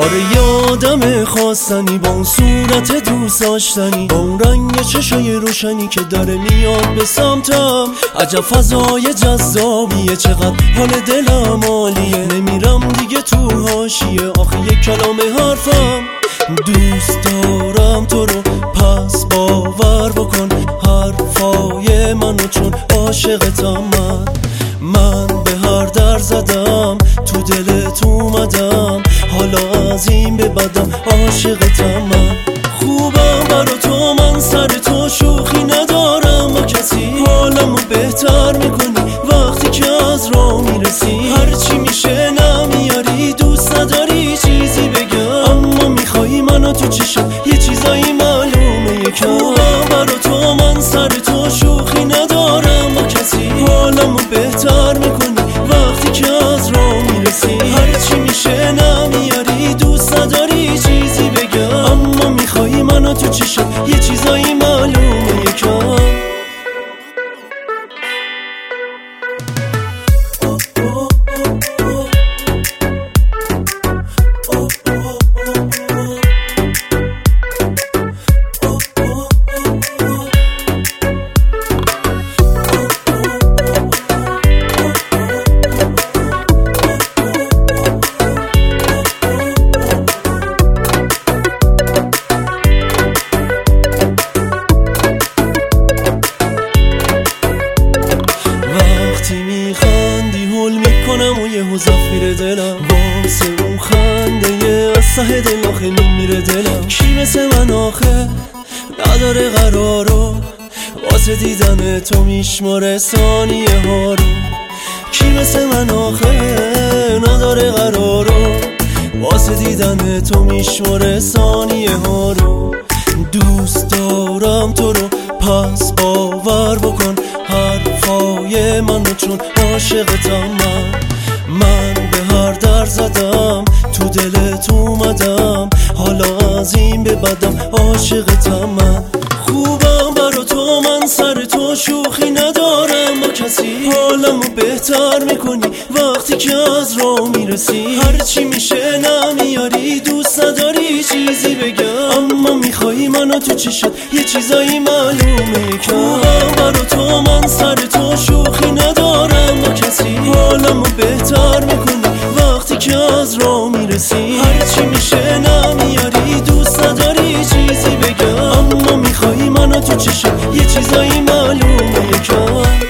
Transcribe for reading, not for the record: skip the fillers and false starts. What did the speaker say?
آره یه آدم خواستنی با اون صورت دوست داشتنی، با اون رنگ چشای روشنی که داره میاد به سمتم. عجب فضای جذابیه، چقدر حال دلم عالیه. نمیرم دیگه تو حاشیه، آخه یک کلام حرفم. دوست دارم تو رو پس باور بکن حرفای منو، چون عاشقتم من به هر در زدم تو دلت اومدم، حالا از این به بعدم عاشقتم من. خوبم برا تو، من سر تو شوخی ندارم با کسی. حالمو بهتر میکنی وقتی که از راه میرسی. هرچی میشه نمیاری، دوست نداری چیزی بگم، اما میخوایی منو تو چشم یه چیزایی معلومه یکم. خوبم برا تو، من سر تو شوخی ندارم با کسی. حالمو بهتر میکنی وقتی که از راه میرسی. هرچی میشه نمیاری، دوست نداری چیزی بگم، اما میخوایی منو تو چشم یه چیزایی معلومه یکم. و یهو زفیر دلم واسه اون خنده از ته دل آخه میمیره دلم. کی مثل من آخه نداره قرارو، واسه دیدن تو میشماره ثانیه ها رو. کی مثل من آخه نداره قرارو، واسه دیدن تو میشماره ثانیه ها رو. دوست دارم تو رو پس باور بکن حرفای منو، چون عاشقتم من به هر در زدم تو دلت اومدم، حالا از این به بعدم عاشقتم من. خوبم برا تو، من سر تو شوخی ندارم با کسی. حالمو بهتر میکنی وقتی که از راه میرسی. هرچی میشه نمیاری، دوست نداری چیزی بگم، اما میخوایی منو تو چشت یه چیزایی معلومه یکم. خوبم برا تو، من سر تو شوخی ندارم با کسی. حالمو بهتر میکنی وقتی که از راه میرسی. هرچی میشه نمیاری، دوست نداری چیزی بگم، اما میخوایی منو تو چشم یه چیزایی معلومه یکم.